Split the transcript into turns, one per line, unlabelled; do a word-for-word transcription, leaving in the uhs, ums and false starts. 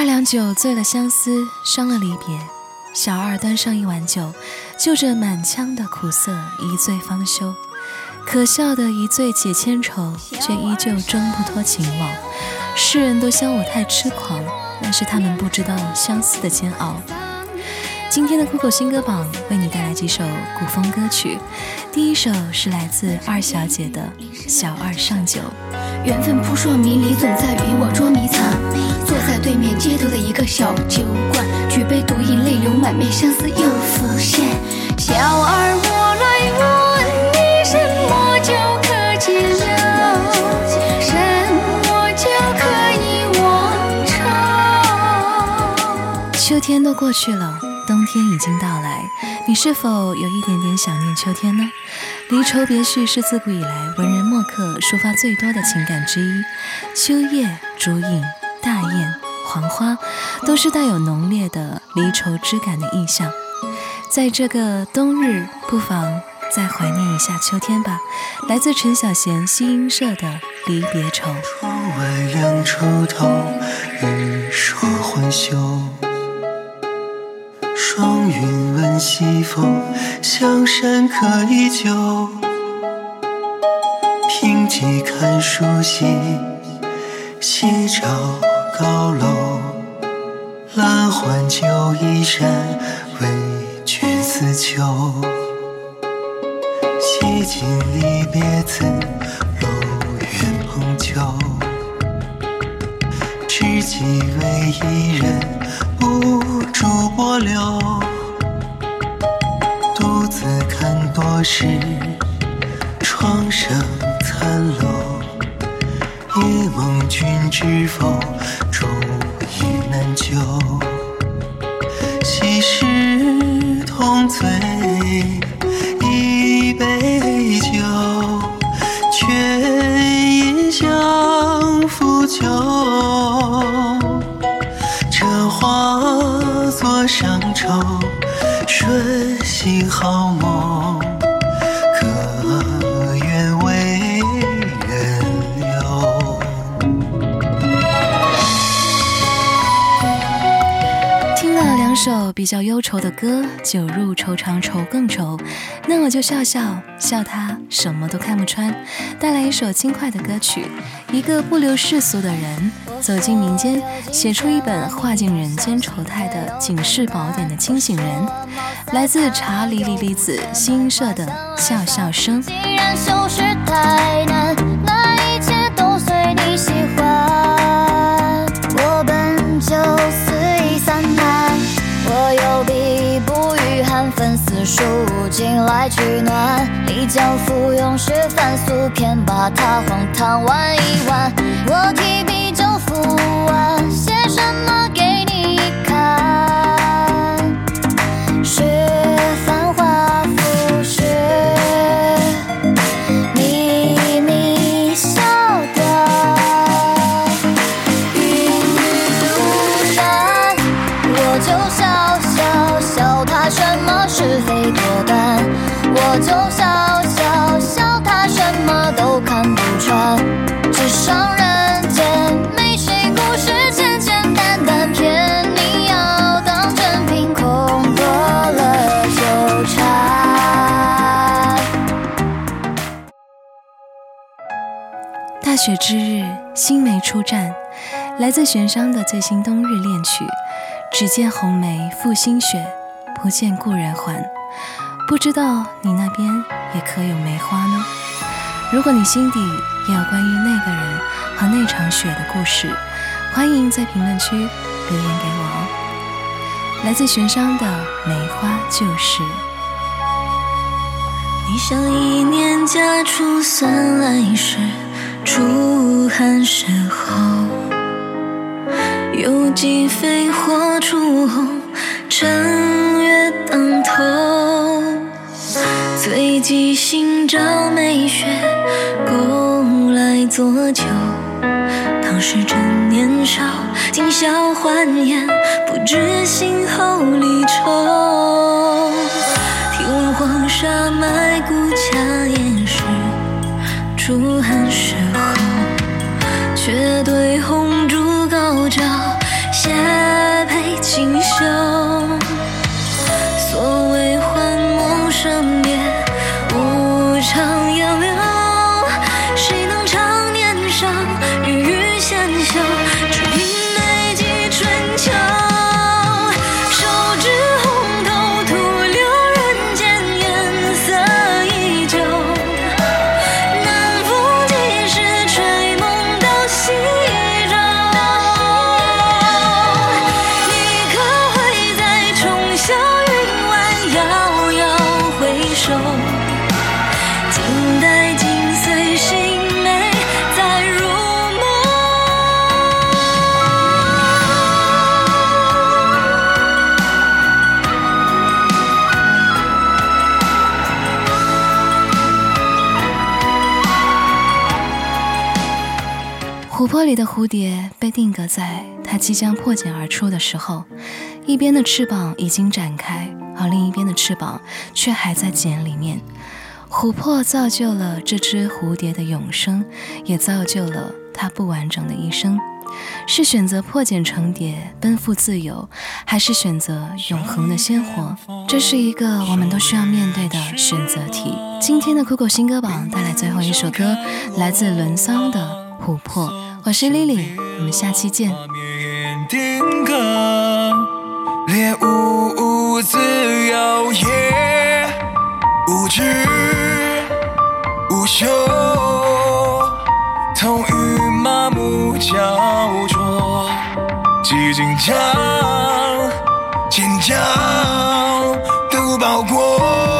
二两酒醉了相思，伤了离别。小二端上一碗酒，就着满腔的苦涩一醉方休。可笑的一醉解千愁，却依旧挣不脱情网。世人都笑我太痴狂，但是他们不知道相思的煎熬。今天的酷狗新歌榜为你带来几首古风歌曲，第一首是来自二小姐的《小二上酒》。
缘分扑朔迷离，总在于我捉迷藏。坐在对面街头的一个小酒馆，举杯独饮，泪流满面，相思又浮现。小二莫来问你，什么酒可解了，什么酒可以忘长。
秋天都过去了，冬天已经到来，你是否有一点点想念秋天呢？离愁别绪是自古以来文人墨客抒发最多的情感之一，秋叶、竹影、大雁、黄花都是带有浓烈的离愁之感的意象。在这个冬日，不妨再怀念一下秋天吧。来自陈小娴西音社的《离别愁》。
窗外两锄头，日霜还休。霜云闻西风，香山可依旧。凭几看书信，夕照高楼。蓝换旧衣衫，为君思旧。洗尽离别词，楼远朋旧。知己为一人，不住波流。独自看多时，窗上残楼。夜梦君知否，终于难救。昔时同醉一杯酒，却因相负旧。这化作伤愁，瞬息好梦，可愿为人留。
听了两首比较忧愁的歌，酒入愁肠愁更愁，那我就笑笑笑他什么都看不穿。带来一首轻快的歌曲，一个不留世俗的人走进民间，写出一本画尽人间愁态的警世宝典的清醒人。来自茶里里里子新音社的笑笑声。
既然修饰太难，那一切都随你喜欢。我本就随意散漫，我有笔不语寒粉丝书进来取暖。丽江附庸是凡俗，偏把它荒唐玩一玩。我提笔就付完，写什么给你看？是繁华浮世，秘密笑的云雨巫山。我就笑笑笑他什么是非多淡，我就笑笑笑他什么都看不穿。纸上人间没谁故事，简简单单骗你要当真，凭空多了纠缠。
大雪之日，新梅初绽，来自玄商的最新冬日恋曲。只见红梅覆新雪，不见故人还。不知道你那边也可有梅花呢？如果你心底也有关于那个人和那场雪的故事，欢迎在评论区留言给我哦。来自玄商的《梅花旧事》。
你像一年家出算来时，初寒时候，有几飞火烛红，正月当头。随即新朝梅雪，勾来作酒。当时正年少，今宵欢颜，不知心后离愁。听闻黄沙埋骨恰言时，初寒时候，却对红烛高照。 斜配锦绣。所谓幻梦生灭，无常杨柳，谁能常年少，日日先修，只凭眉记春秋。手指红头徒留人间颜色依旧，南风几时吹梦到西洲。你可会在重霄云外遥遥回首，静待今岁新梅再入梦。
琥珀里的蝴蝶被定格在它即将破茧而出的时候，一边的翅膀已经展开，而另一边的翅膀却还在茧里面。琥珀造就了这只蝴蝶的永生，也造就了它不完整的一生。是选择破茧成蝶奔赴自由，还是选择永恒的鲜活？这是一个我们都需要面对的选择题。今天的酷狗新歌榜带来最后一首歌，来自伦桑的《琥珀》。我是 Lily， 我们下期见。
定格，猎物无自由，也无知无休，痛与麻木焦灼，几经江尖叫都包裹。